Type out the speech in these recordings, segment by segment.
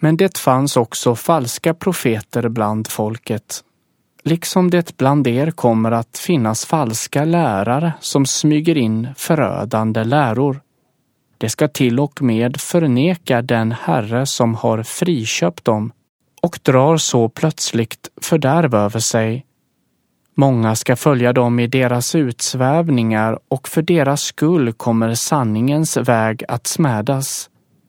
Men det fanns också falska profeter bland folket, liksom det bland er kommer att finnas falska lärare som smyger in förödande läror. Det ska till och med förneka den Herre som har friköpt dem och drar så plötsligt fördärv över sig. Många ska följa dem i deras utsvävningar och för deras skull kommer sanningens väg att smädas.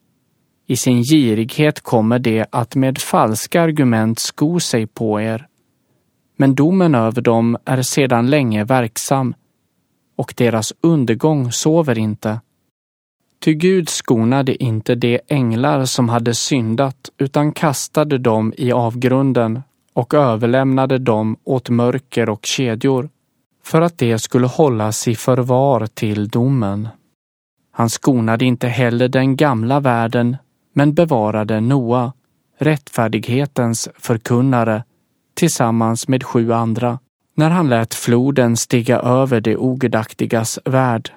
I sin girighet kommer det att med falska argument sko sig på er. Men domen över dem är sedan länge verksam och deras undergång sover inte. Ty Gud skonade inte de änglar som hade syndat utan kastade dem i avgrunden och överlämnade dem åt mörker och kedjor för att de skulle hållas i förvar till domen. Han skonade inte heller den gamla världen men bevarade Noa, rättfärdighetens förkunnare, tillsammans med 7 andra, när han lät floden stiga över det ogudaktigas värld.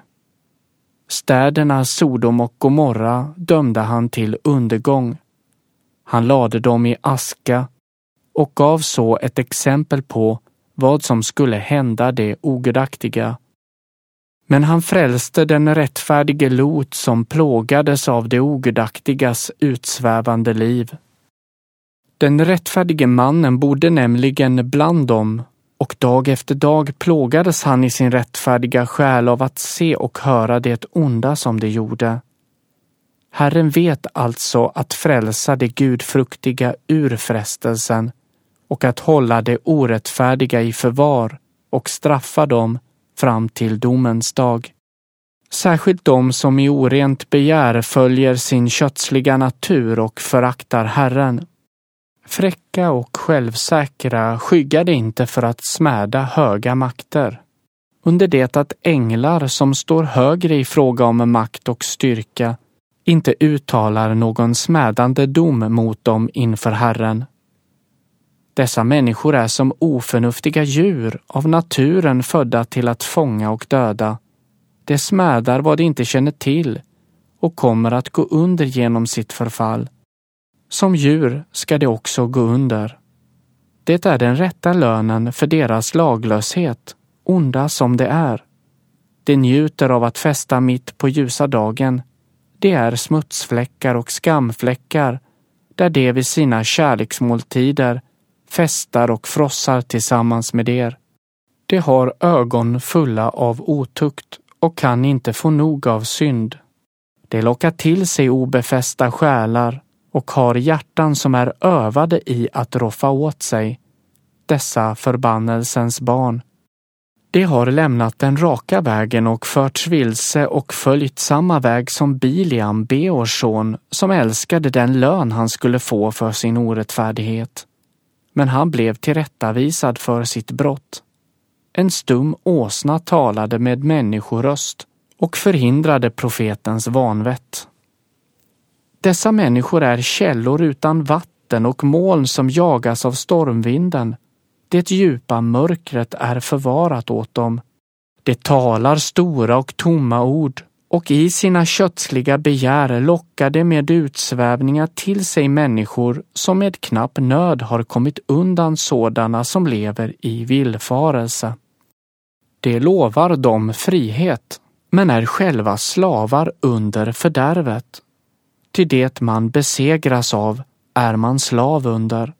Städerna Sodom och Gomorra dömde han till undergång. Han lade dem i aska och gav så ett exempel på vad som skulle hända det ogudaktiga. Men han frälste den rättfärdige Lot som plågades av det ogudaktigas utsvävande liv. Den rättfärdige mannen bodde nämligen bland dem och dag efter dag plågades han i sin rättfärdiga själ av att se och höra det onda som de gjorde. Herren vet alltså att frälsa det gudfruktiga ur frestelsen och att hålla det orättfärdiga i förvar och straffa dem fram till domens dag. Särskilt de som i orent begär följer sin kötsliga natur och föraktar Herren. Fräcka och självsäkra skyggade inte för att smäda höga makter, under det att änglar som står högre i fråga om makt och styrka inte uttalar någon smädande dom mot dem inför Herren. Dessa människor är som oförnuftiga djur av naturen födda till att fånga och döda. De smädar vad de inte känner till och kommer att gå under genom sitt förfall. Som djur ska de också gå under. Det är den rätta lönen för deras laglöshet, onda som det är. De njuter av att festa mitt på ljusa dagen. Det är smutsfläckar och skamfläckar, där de vid sina kärleksmåltider festar och frossar tillsammans med er. De har ögon fulla av otukt och kan inte få nog av synd. De lockar till sig obefästa själar och har hjärtan som är övade i att roffa åt sig, dessa förbannelsens barn. De har lämnat den raka vägen och förts vilse och följt samma väg som Biliam, Beors son, som älskade den lön han skulle få för sin orättfärdighet. Men han blev tillrättavisad för sitt brott. En stum åsna talade med människoröst och förhindrade profetens vanvett. Dessa människor är källor utan vatten och moln som jagas av stormvinden. Det djupa mörkret är förvarat åt dem. De talar stora och tomma ord och i sina kötsliga begär lockar de med utsvävningar till sig människor som med knapp nöd har kommit undan sådana som lever i villfarelse. De lovar dem frihet, men är själva slavar under fördärvet. Till det man besegras av är man slav under.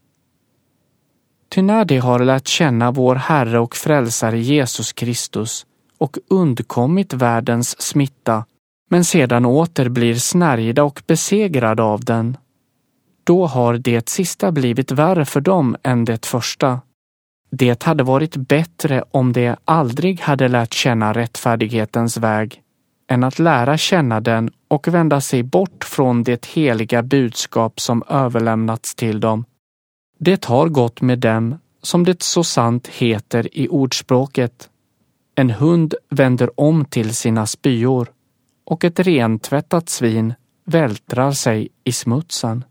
Ty när de har lärt känna vår Herre och frälsare Jesus Kristus och undkommit världens smitta, men sedan åter blir snärjda och besegrade av den, då har det sista blivit värre för dem än det första. Det hade varit bättre om de aldrig hade lärt känna rättfärdighetens väg, än att lära känna den och vända sig bort från det heliga budskap som överlämnats till dem. Det har gått med dem, som det så sant heter i ordspråket. En hund vänder om till sina spyor och ett rentvättat svin vältrar sig i smutsen.